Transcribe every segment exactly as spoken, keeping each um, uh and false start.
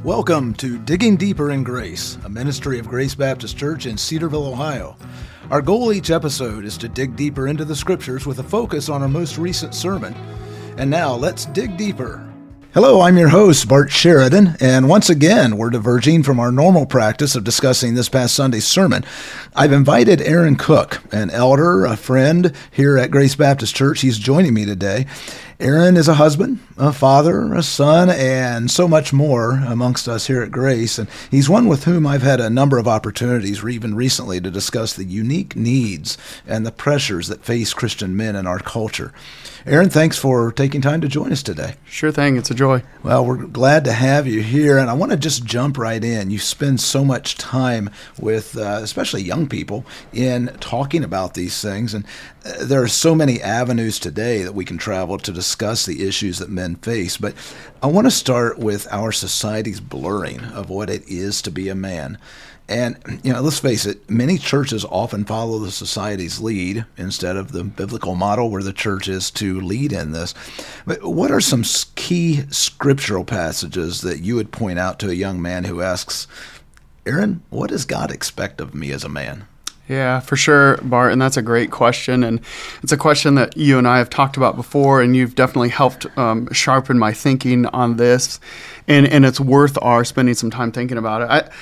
Welcome to Digging Deeper in Grace, a ministry of Grace Baptist Church in Cedarville, Ohio. Our goal each episode is to dig deeper into the Scriptures with a focus on our most recent sermon. And now, let's dig deeper. Hello, I'm your host, Bart Sheridan, and once again, we're diverging from our normal practice of discussing this past Sunday's sermon. I've invited Aaron Cook, an elder, a friend here at Grace Baptist Church. He's joining me today. Aaron is a husband, a father, a son, and so much more amongst us here at Grace. And he's one with whom I've had a number of opportunities, even recently, to discuss the unique needs and the pressures that face Christian men in our culture. Aaron, thanks for taking time to join us today. Sure thing. It's a joy. Well, we're glad to have you here, and I want to just jump right in. You spend so much time with, uh, especially young people, in talking about these things, and uh, there are so many avenues today that we can travel to discuss the issues that men face, but I want to start with our society's blurring of what it is to be a man. And, you know, let's face it, many churches often follow the society's lead instead of the biblical model where the church is to lead in this. But what are some key scriptural passages that you would point out to a young man who asks, Aaron, what does God expect of me as a man? Yeah, for sure, Bart, and that's a great question, and it's a question that you and I have talked about before, and you've definitely helped um, sharpen my thinking on this, and, and it's worth our spending some time thinking about it. I,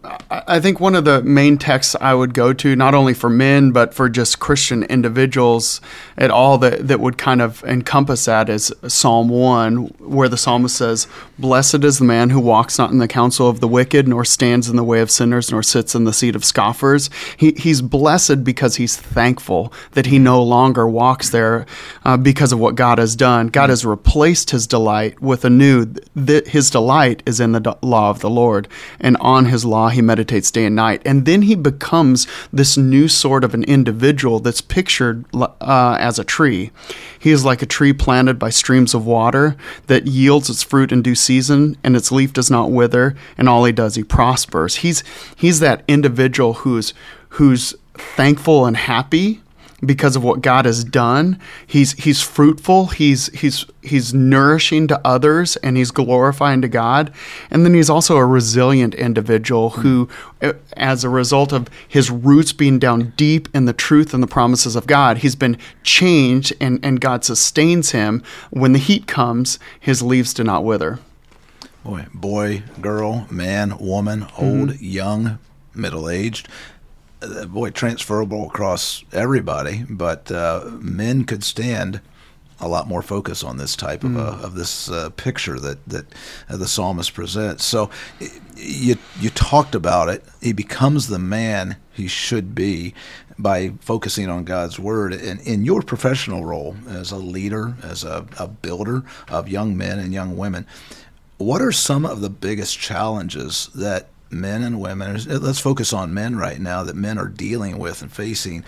I think one of the main texts I would go to, not only for men, but for just Christian individuals at all, that, that would kind of encompass that, is Psalm one, where the psalmist says, "Blessed is the man who walks not in the counsel of the wicked, nor stands in the way of sinners, nor sits in the seat of scoffers." He, he's blessed because he's thankful that he no longer walks there uh, because of what God has done. God has replaced his delight with a new. Th- his delight is in the d- law of the Lord, and on his law he meditates day and night. And then he becomes this new sort of an individual that's pictured uh, as a tree. He is like a tree planted by streams of water that yields its fruit in due season, and its leaf does not wither, and all he does, he prospers. He's he's that individual who's who's thankful and happy because of what God has done. He's he's fruitful, he's he's he's nourishing to others, and he's glorifying to God. And then he's also a resilient individual who, as a result of his roots being down deep in the truth and the promises of God, he's been changed, and, and God sustains him. When the heat comes, his leaves do not wither. Boy, boy, girl, man, woman, old, mm-hmm. young, middle-aged. Boy, transferable across everybody, but uh, men could stand a lot more focus on this type of, mm. uh, of this uh, picture that that uh, the psalmist presents. So you you talked about it. He becomes the man he should be by focusing on God's word. And in your professional role as a leader, as a, a builder of young men and young women, what are some of the biggest challenges that men and women, let's focus on men right now, that men are dealing with and facing,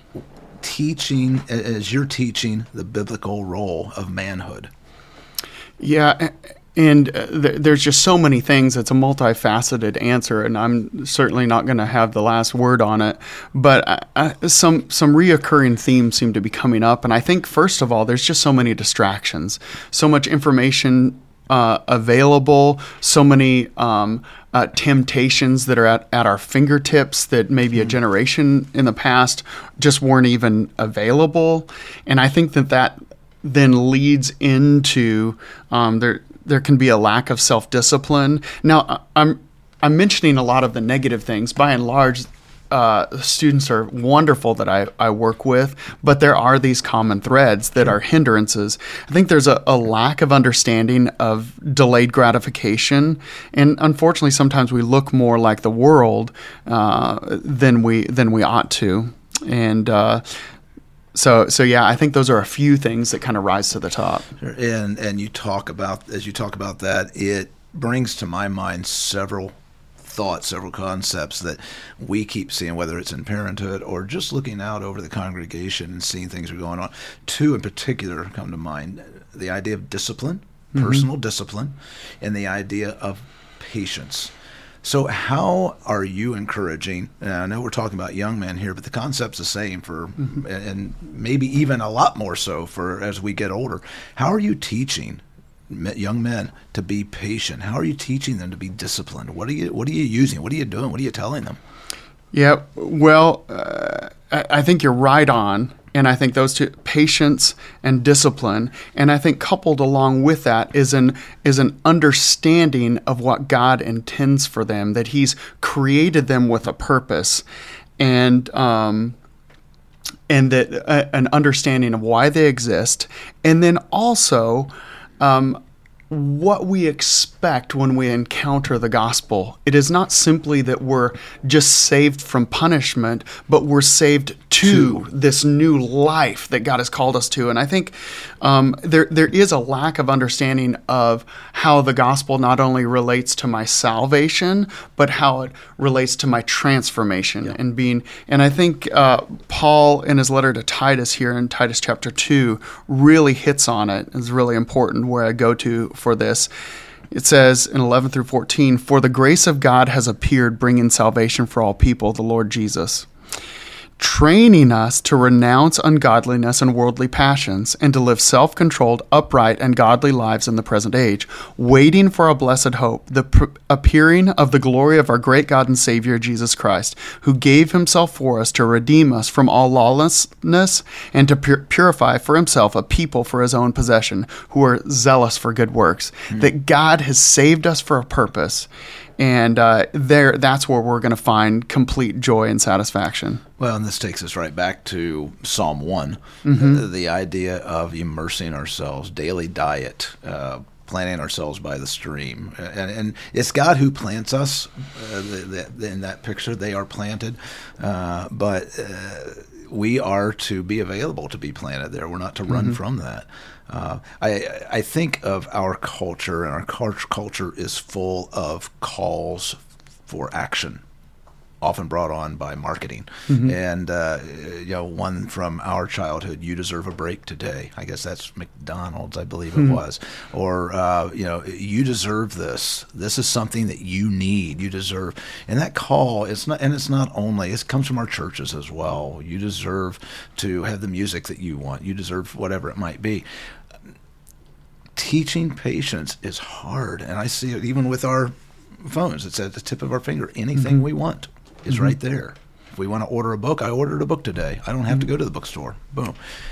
teaching, as you're teaching, the biblical role of manhood? Yeah, and th- there's just so many things. It's a multifaceted answer, and I'm certainly not going to have the last word on it. But I, I, some some reoccurring themes seem to be coming up, and I think, first of all, there's just so many distractions, so much information Uh, available, so many um, uh, temptations that are at, at our fingertips that maybe a generation in the past just weren't even available. And I think that that then leads into um, there there can be a lack of self-discipline. Now, I'm I'm mentioning a lot of the negative things. By and large, Uh, students are wonderful that I, I work with, but there are these common threads that are hindrances. I think there's a, a lack of understanding of delayed gratification, and unfortunately, sometimes we look more like the world uh, than we than we ought to. And uh, so, so yeah, I think those are a few things that kind of rise to the top. And and you talk about as you talk about that, it brings to my mind several thoughts, several concepts that we keep seeing, whether it's in parenthood or just looking out over the congregation and seeing things are going on. Two in particular come to mind: the idea of discipline, mm-hmm. personal discipline, and the idea of patience. So how are you encouraging, and I know we're talking about young men here, but the concept's the same for, mm-hmm. and maybe even a lot more so for as we get older. How are you teaching young men to be patient? How are you teaching them to be disciplined? What are you What are you using? What are you doing? What are you telling them? Yeah, well, uh, I I think you're right on. And I think those two, patience and discipline, and I think coupled along with that is an is an understanding of what God intends for them, that He's created them with a purpose, and um, and that uh, an understanding of why they exist, and then also um, what we expect when we encounter the gospel. It is not simply that we're just saved from punishment, but we're saved to this new life that God has called us to. And I think um, there there is a lack of understanding of how the gospel not only relates to my salvation, but how it relates to my transformation yeah. and being. And I think uh, Paul, in his letter to Titus here in Titus chapter two, really hits on it. It's really important where I go to for this. It says in eleven through fourteen, "For the grace of God has appeared, bringing salvation for all people, the Lord Jesus, training us to renounce ungodliness and worldly passions, and to live self-controlled, upright, and godly lives in the present age, waiting for a blessed hope, the pr- appearing of the glory of our great God and Savior, Jesus Christ, who gave himself for us to redeem us from all lawlessness and to pur- purify for himself a people for his own possession, who are zealous for good works." Mm. That God has saved us for a purpose. And uh, there, that's where we're going to find complete joy and satisfaction. Well, and this takes us right back to Psalm one, mm-hmm. the, the idea of immersing ourselves, daily diet, uh, planting ourselves by the stream. And, and it's God who plants us. Uh, the, the, in that picture, they are planted. Uh, but uh, we are to be available to be planted there. We're not to run mm-hmm. from that. Uh, I I think of our culture, and our culture is full of calls for action, often brought on by marketing. Mm-hmm. And uh, you know, one from our childhood: "You deserve a break today." I guess that's McDonald's, I believe mm-hmm. it was. Or uh, you know, "You deserve this. This is something that you need. You deserve." And that call, it's not, and it's not only. It comes from our churches as well. You deserve to have the music that you want. You deserve whatever it might be. Teaching patience is hard, and I see it even with our phones. It's at the tip of our finger. Anything mm-hmm. we want is mm-hmm. right there. If we want to order a book, I ordered a book today. I don't have mm-hmm. to go to the bookstore. Boom.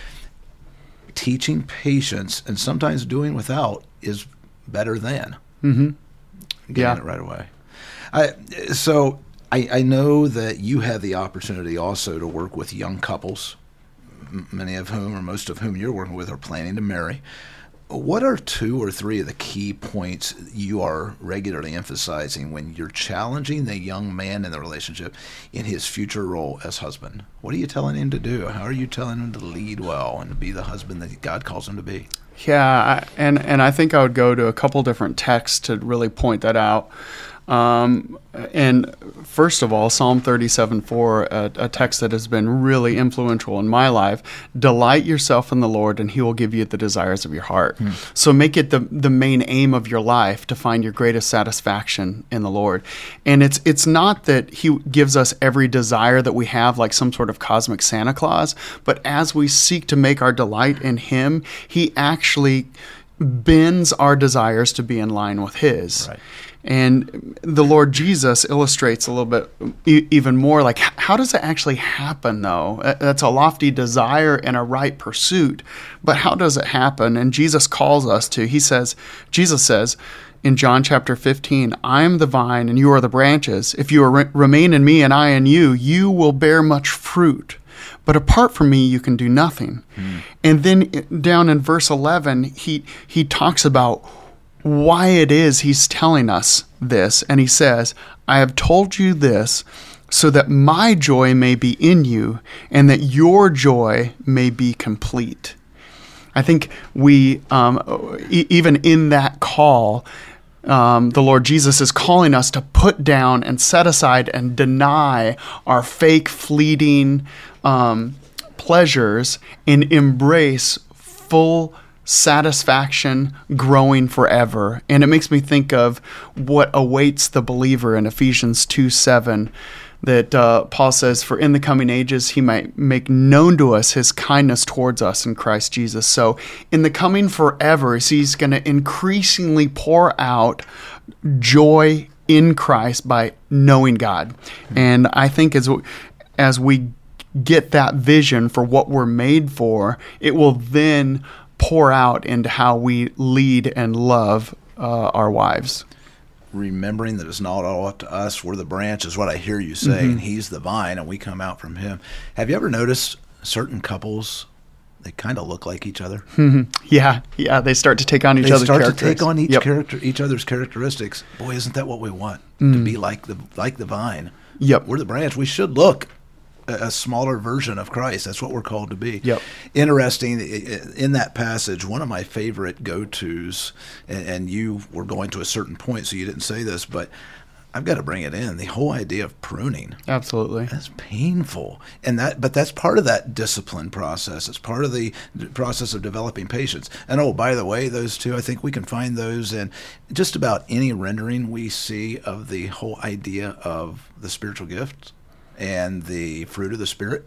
Teaching patience and sometimes doing without is better than mm-hmm. getting yeah. it right away. I, so I, I know that you have the opportunity also to work with young couples, m- many of whom or most of whom you're working with are planning to marry. What are two or three of the key points you are regularly emphasizing when you're challenging the young man in the relationship in his future role as husband? What are you telling him to do? How are you telling him to lead well and to be the husband that God calls him to be? Yeah, and, and I think I would go to a couple different texts to really point that out. Um, and first of all, Psalm thirty-seven four, a, a text that has been really influential in my life: "Delight yourself in the Lord, and he will give you the desires of your heart." Hmm. So make it the the main aim of your life to find your greatest satisfaction in the Lord. And it's it's not that he gives us every desire that we have like some sort of cosmic Santa Claus, but as we seek to make our delight in him, he actually bends our desires to be in line with his. Right. And the Lord Jesus illustrates a little bit e- even more like, how does it actually happen, though? That's a lofty desire and a right pursuit, but how does it happen? And Jesus calls us to, he says, Jesus says in John chapter fifteen, "I am the vine and you are the branches. If you re- remain in me and I in you, you will bear much fruit. But apart from me, you can do nothing." Hmm. And then down in verse eleven, he he talks about why it is he's telling us this. And he says, "I have told you this so that my joy may be in you and that your joy may be complete." I think we, um, e- even in that call, Um, the Lord Jesus is calling us to put down and set aside and deny our fake, fleeting um, pleasures and embrace full satisfaction growing forever. And it makes me think of what awaits the believer in Ephesians two seven. that uh, Paul says, for in the coming ages he might make known to us his kindness towards us in Christ Jesus. So in the coming forever, he's going to increasingly pour out joy in Christ by knowing God. And I think as as we get that vision for what we're made for, it will then pour out into how we lead and love uh, our wives. Remembering that it's not all up to us. We're the branch is what I hear you say, mm-hmm. and he's the vine, and we come out from him. Have you ever noticed certain couples, they kind of look like each other? Mm-hmm. Yeah, yeah. They start to take on each they other's characteristics. They start to take on each yep. character, each other's characteristics. Boy, isn't that what we want? Mm. To be like the like the vine. Yep. We're the branch. We should look a smaller version of Christ. That's what we're called to be. Yep. Interesting, in that passage, one of my favorite go-tos, and, and you were going to a certain point, so you didn't say this, but I've got to bring it in, the whole idea of pruning. Absolutely. That's painful. and that, But that's part of that discipline process. It's part of the process of developing patience. And oh, by the way, those two, I think we can find those in just about any rendering we see of the whole idea of the spiritual gifts and the fruit of the Spirit,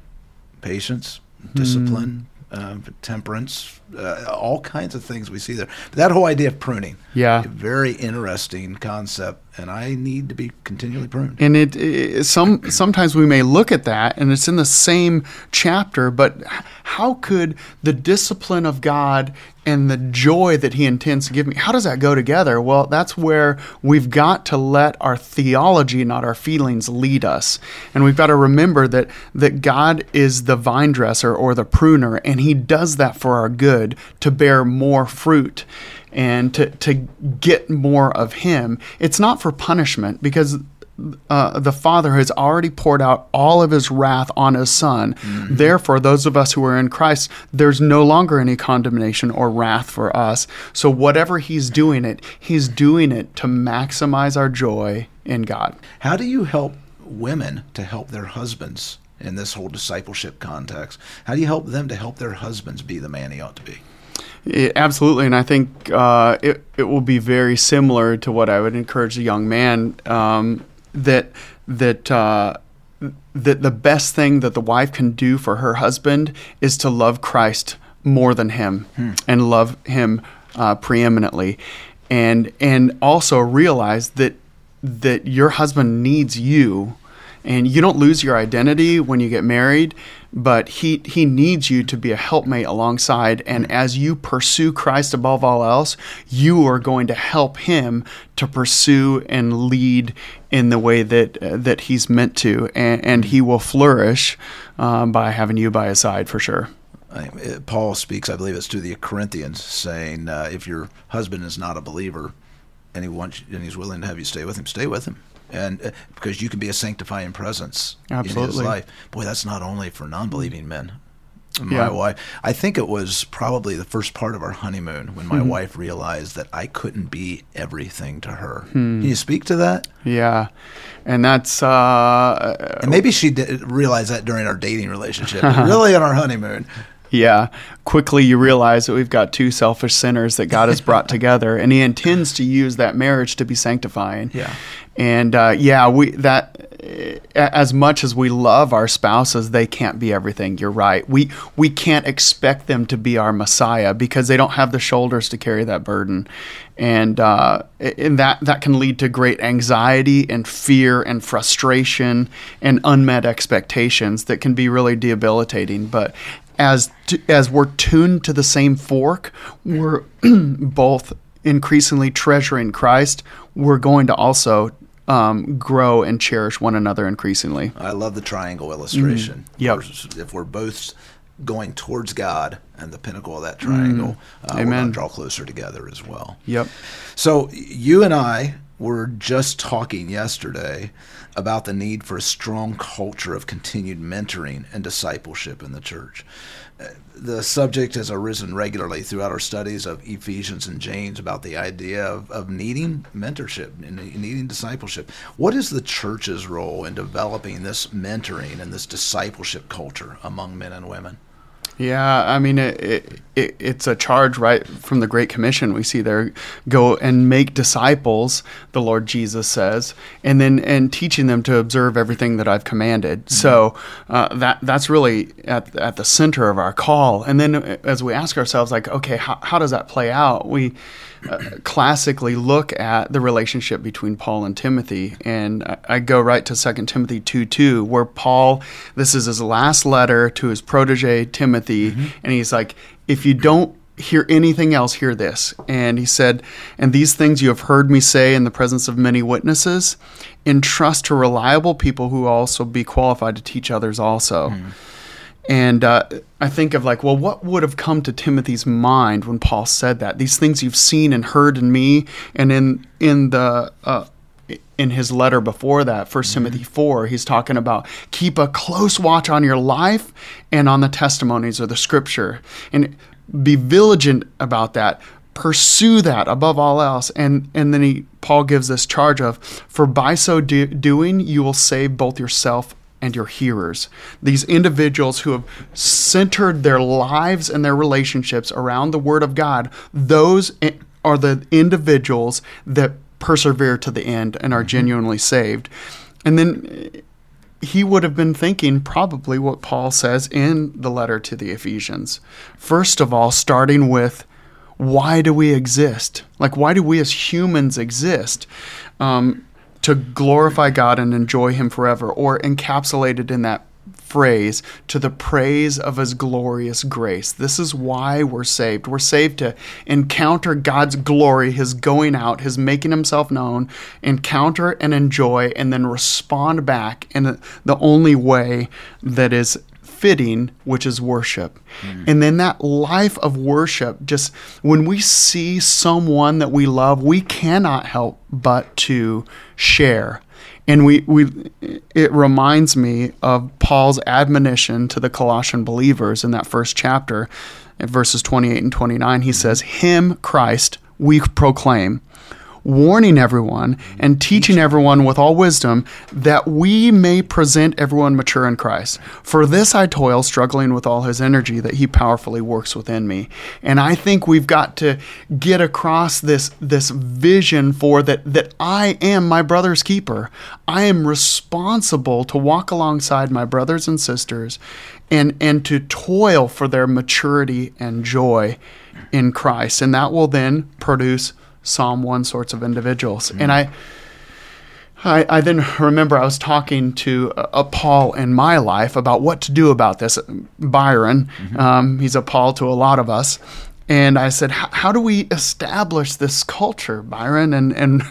patience, discipline, mm. uh, temperance, uh, all kinds of things we see there. But that whole idea of pruning, yeah, a very interesting concept, and I need to be continually pruned. And it, it some sometimes we may look at that, and it's in the same chapter, but how could the discipline of God and the joy that he intends to give me, how does that go together? Well, that's where we've got to let our theology, not our feelings, lead us. And we've got to remember that that God is the vine dresser or the pruner, and he does that for our good, to bear more fruit and to, to get more of him. It's not for punishment, because Uh, the Father has already poured out all of his wrath on his Son. Mm-hmm. Therefore, those of us who are in Christ, there's no longer any condemnation or wrath for us. So whatever he's doing it, he's doing it to maximize our joy in God. How do you help women to help their husbands in this whole discipleship context? How do you help them to help their husbands be the man he ought to be? It, absolutely, and I think uh, it, it will be very similar to what I would encourage a young man, um, that that uh, that the best thing that the wife can do for her husband is to love Christ more than him, hmm. and love him uh, preeminently, and and also realize that that your husband needs you. And you don't lose your identity when you get married, but he he needs you to be a helpmate alongside. And as you pursue Christ above all else, you are going to help him to pursue and lead in the way that uh, that he's meant to. And, and he will flourish um, by having you by his side for sure. Paul speaks, I believe it's to the Corinthians, saying, uh, if your husband is not a believer and he wants and he's willing to have you stay with him, stay with him. And uh, because you can be a sanctifying presence Absolutely. in his life. Boy, that's not only for non-believing men. My yeah. wife, I think it was probably the first part of our honeymoon when my mm-hmm. wife realized that I couldn't be everything to her. Hmm. Can you speak to that? Yeah, and that's uh, and maybe she did realize that during our dating relationship, but really on our honeymoon. Yeah. Quickly you realize that we've got two selfish sinners that God has brought together, and he intends to use that marriage to be sanctifying. Yeah. And uh, yeah, we that as much as we love our spouses, they can't be everything. You're right. We we can't expect them to be our Messiah because they don't have the shoulders to carry that burden. And uh, and that, that can lead to great anxiety and fear and frustration and unmet expectations that can be really debilitating. But as t- as we're tuned to the same fork, we're both increasingly treasuring Christ. We're going to also um, grow and cherish one another increasingly. I love the triangle illustration. Mm-hmm. Yep. We're, if we're both going towards God and the pinnacle of that triangle, mm. uh, we're going to draw closer together as well. Yep. So you and I were just talking yesterday about the need for a strong culture of continued mentoring and discipleship in the church. Uh, the subject has arisen regularly throughout our studies of Ephesians and James about the idea of, of needing mentorship and needing discipleship. What is the church's role in developing this mentoring and this discipleship culture among men and women? Yeah, I mean, it, it, it, it's a charge right from the Great Commission. We see there, go and make disciples, the Lord Jesus says, and then and teaching them to observe everything that I've commanded. Mm-hmm. So uh, that that's really at at the center of our call. And then as we ask ourselves, like, okay, how, how does that play out? We uh, classically look at the relationship between Paul and Timothy, and I, I go right to Second Timothy two two, where Paul, this is his last letter to his protege Timothy, mm-hmm. and he's like, if you don't hear anything else, hear this. And he said, and these things you have heard me say in the presence of many witnesses, entrust to reliable people who also be qualified to teach others also. Mm. And uh, I think of like, well, what would have come to Timothy's mind when Paul said that? These things you've seen and heard in me, and in in the uh, in his letter before that, First mm-hmm. Timothy four, he's talking about keep a close watch on your life and on the testimonies of the Scripture, and be vigilant about that. Pursue that above all else. And and then he Paul gives this charge of, for by so do, doing, you will save both yourself and your hearers. These individuals who have centered their lives and their relationships around the Word of God, those are the individuals that persevere to the end and are genuinely saved. And then he would have been thinking probably what Paul says in the letter to the Ephesians. First of all, starting with, why do we exist? Like, why do we as humans exist? Um, to glorify God and enjoy Him forever, or encapsulated in that phrase, to the praise of His glorious grace. This is why we're saved. We're saved to encounter God's glory, His going out, His making Himself known, encounter and enjoy, and then respond back in the only way that is fitting, which is worship. Mm. And then that life of worship, just when we see someone that we love, we cannot help but to share. And we, we it reminds me of Paul's admonition to the Colossian believers in that first chapter, in verses twenty-eight and twenty-nine. He says, Him, Christ, we proclaim, warning everyone and teaching everyone with all wisdom, that we may present everyone mature in Christ. For this I toil, struggling with all His energy that He powerfully works within me. And I think we've got to get across this, this vision for that, that I am my brother's keeper. I am responsible to walk alongside my brothers and sisters and, and to toil for their maturity and joy in Christ. And that will then produce Psalm one sorts of individuals. Mm. And I, I I then remember I was talking to a, a Paul in my life about what to do about this. Byron, mm-hmm. um, he's a Paul to a lot of us. And I said, how do we establish this culture, Byron? And, and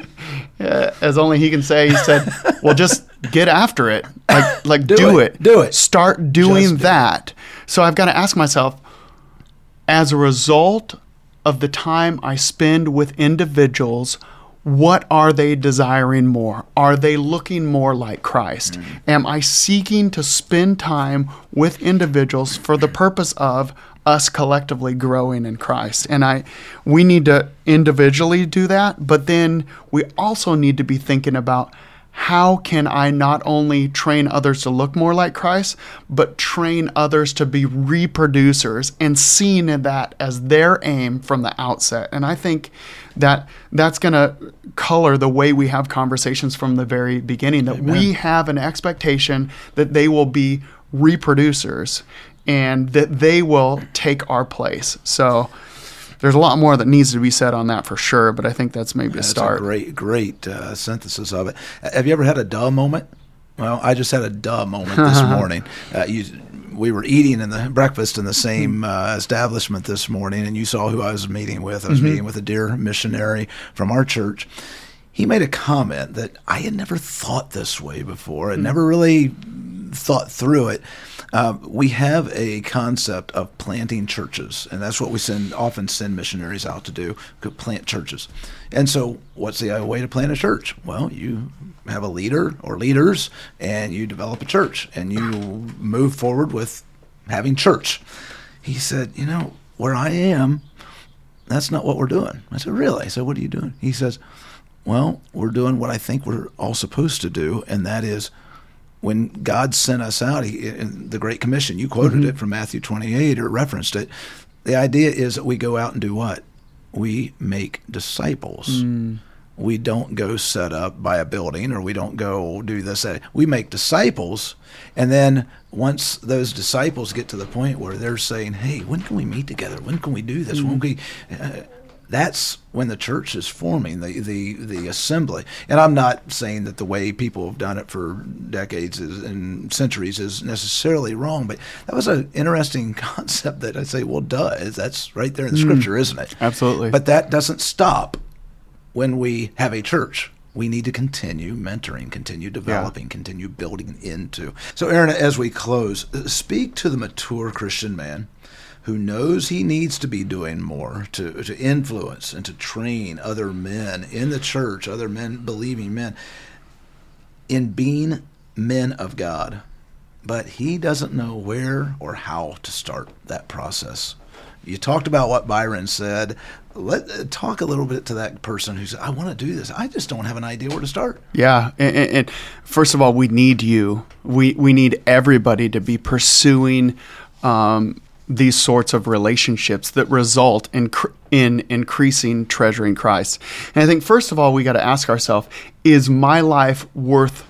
as only he can say, he said, well, just get after it. Like, like do, do it. it. Do it. Start doing just that. Do so I've got to ask myself, as a result of the time I spend with individuals, what are they desiring more? Are they looking more like Christ? Mm-hmm. Am I seeking to spend time with individuals for the purpose of us collectively growing in Christ? And I, we need to individually do that, but then we also need to be thinking about, how can I not only train others to look more like Christ, but train others to be reproducers and seeing that as their aim from the outset? And I think that that's going to color the way we have conversations from the very beginning, that Amen. We have an expectation that they will be reproducers and that they will take our place. So there's a lot more that needs to be said on that for sure, but I think that's maybe yeah, a start. That's a great, great uh, synthesis of it. Have you ever had a duh moment? Well, I just had a duh moment this morning. Uh, you, we were eating in the breakfast in the same uh, establishment this morning, and you saw who I was meeting with. I was mm-hmm. meeting with a dear missionary from our church. He made a comment that I had never thought this way before. I mm-hmm. never really thought through it. Uh, we have a concept of planting churches, and that's what we send often send missionaries out to do, to plant churches. And so what's the way to plant a church? Well, you have a leader or leaders, and you develop a church, and you move forward with having church. He said, you know, where I am, that's not what we're doing. I said, really? I said, what are you doing? He says, well, we're doing what I think we're all supposed to do, and that is, when God sent us out, he, in the Great Commission, you quoted mm-hmm. it from Matthew twenty-eight or referenced it, the idea is that we go out and do what? We make disciples. Mm. We don't go set up by a building, or we don't go do this. That. We make disciples, and then once those disciples get to the point where they're saying, hey, when can we meet together? When can we do this? Mm. When can we... Uh, That's when the church is forming, the, the, the assembly. And I'm not saying that the way people have done it for decades is, and centuries is necessarily wrong, but that was an interesting concept that I say, well, duh, that's right there in the scripture, mm, isn't it? Absolutely. But that doesn't stop when we have a church. We need to continue mentoring, continue developing, yeah. continue building into. So, Aaron, as we close, speak to the mature Christian man who knows he needs to be doing more to, to influence and to train other men in the church, other men, believing men, in being men of God. But he doesn't know where or how to start that process. You talked about what Byron said. Let uh, talk a little bit to that person who said, I want to do this. I just don't have an idea where to start. Yeah. And, and, and first of all, we need you. We, we need everybody to be pursuing um, these sorts of relationships that result in in increasing treasuring Christ. And I think, first of all, we got to ask ourselves, is my life worth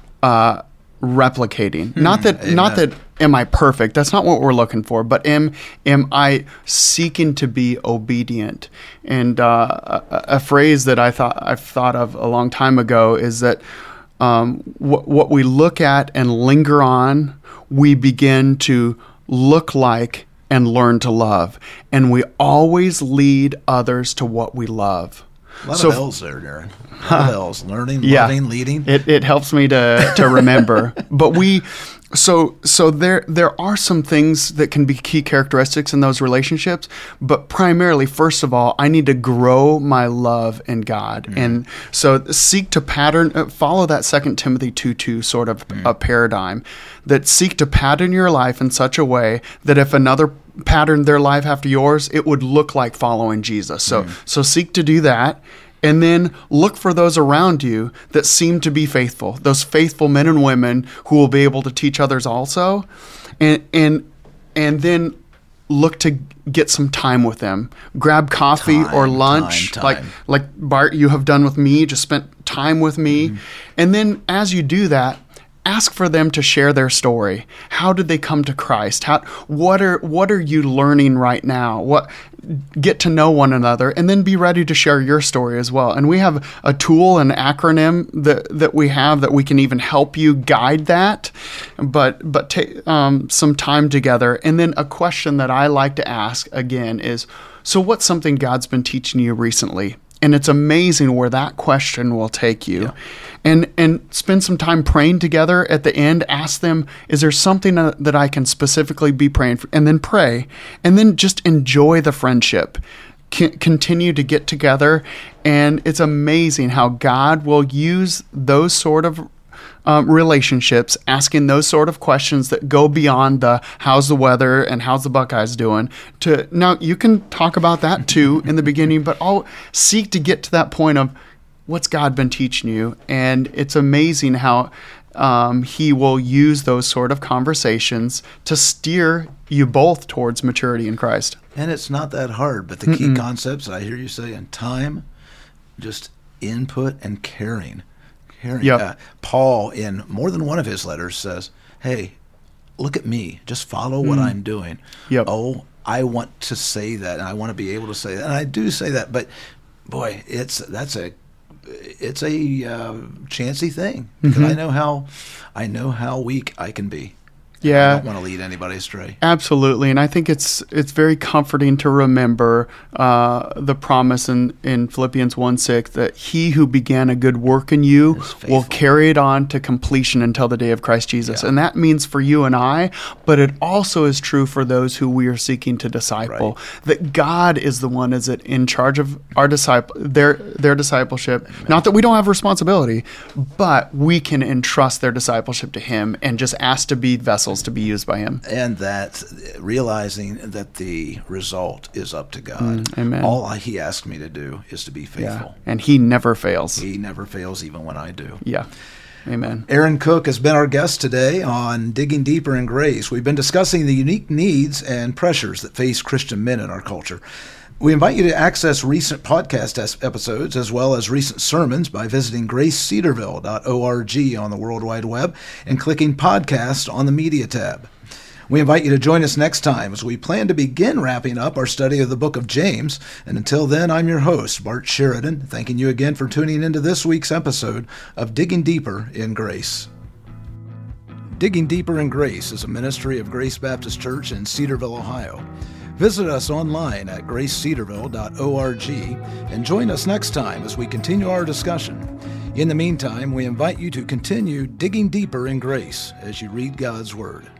uh, replicating? Hmm, not that, amen. not that, am I perfect? That's not what we're looking for. But am am I seeking to be obedient? And uh, a, a phrase that I thought I've thought of a long time ago is that um, wh- what we look at and linger on, we begin to look like and learn to love. And we always lead others to what we love. A lot so, of L's there, Darren. A lot of L's. Learning, yeah, loving, leading. It it helps me to to remember. But we so so there there are some things that can be key characteristics in those relationships. But primarily, first of all, I need to grow my love in God. Mm. And so seek to pattern, follow that Second Timothy two two sort of mm. a paradigm, that seek to pattern your life in such a way that if another patterned their life after yours, it would look like following Jesus. So mm. so seek to do that. And then look for those around you that seem to be faithful, those faithful men and women who will be able to teach others also. And and and then look to get some time with them. Grab coffee time, or lunch, time, like time. like Bart, you have done with me, just spent time with me. Mm. And then as you do that, ask for them to share their story. How did they come to Christ? How what are what are you learning right now? What get to know one another, and then be ready to share your story as well. And we have a tool, an acronym that that we have that we can even help you guide that. But but take um, some time together. And then a question that I like to ask again is, so what's something God's been teaching you recently? And it's amazing where that question will take you. Yeah. And and spend some time praying together at the end. Ask them, is there something that I can specifically be praying for? And then pray. And then just enjoy the friendship. C- continue to get together. And it's amazing how God will use those sort of Um, relationships, asking those sort of questions that go beyond the how's the weather and how's the Buckeyes doing. To now, you can talk about that too in the beginning, but all seek to get to that point of what's God been teaching you. And it's amazing how um, He will use those sort of conversations to steer you both towards maturity in Christ. And it's not that hard, but the key Mm-mm. concepts I hear you saying: time, just input, and caring. Yep. Uh, Paul, in more than one of his letters, says, hey, look at me. Just follow what mm. I'm doing. Yep. Oh, I want to say that, and I want to be able to say that. And I do say that, but, boy, it's that's a it's a uh, chancy thing. Because mm-hmm. I know how I know how weak I can be. Yeah. I don't want to lead anybody astray. Absolutely. And I think it's it's very comforting to remember uh, the promise in, in Philippians one six that he who began a good work in you will carry it on to completion until the day of Christ Jesus. Yeah. And that means for you and I, but it also is true for those who we are seeking to disciple. Right. That God is the one is it in charge of our disciple their their discipleship. Amen. Not that we don't have responsibility, but we can entrust their discipleship to Him and just ask to be vessels to be used by Him. And that realizing that the result is up to God. Mm, amen. All He asked me to do is to be faithful. Yeah. And He never fails. He never fails even when I do. Yeah. Amen. Aaron Cook has been our guest today on Digging Deeper in Grace. We've been discussing the unique needs and pressures that face Christian men in our culture. We invite you to access recent podcast episodes as well as recent sermons by visiting grace cedarville dot org on the World Wide Web and clicking Podcast on the Media tab. We invite you to join us next time as we plan to begin wrapping up our study of the book of James. And until then, I'm your host, Bart Sheridan, thanking you again for tuning into this week's episode of Digging Deeper in Grace. Digging Deeper in Grace is a ministry of Grace Baptist Church in Cedarville, Ohio. Visit us online at grace cedarville dot org and join us next time as we continue our discussion. In the meantime, we invite you to continue digging deeper in grace as you read God's Word.